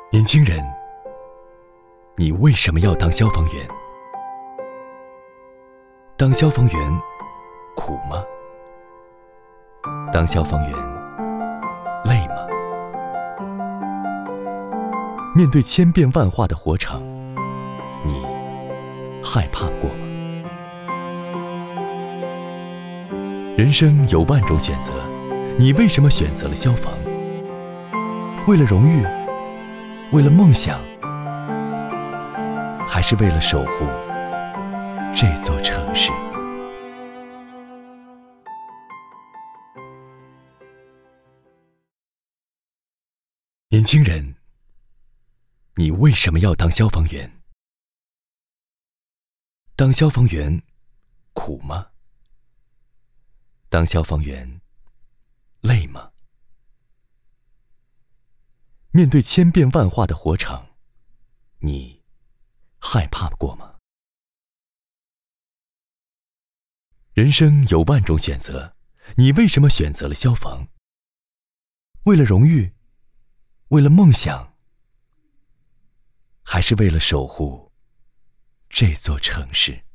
年轻人，你为什么要当消防员？当消防员苦吗？当消防员累吗？面对千变万化的火场，你害怕过吗？人生有万种选择，你为什么选择了消防？为了荣誉，为了梦想，还是为了守护这座城市？年轻人，你为什么要当消防员？当消防员苦吗？当消防员累吗？面对千变万化的火场，你害怕过吗？人生有万种选择，你为什么选择了消防？为了荣誉，为了梦想，还是为了守护这座城市？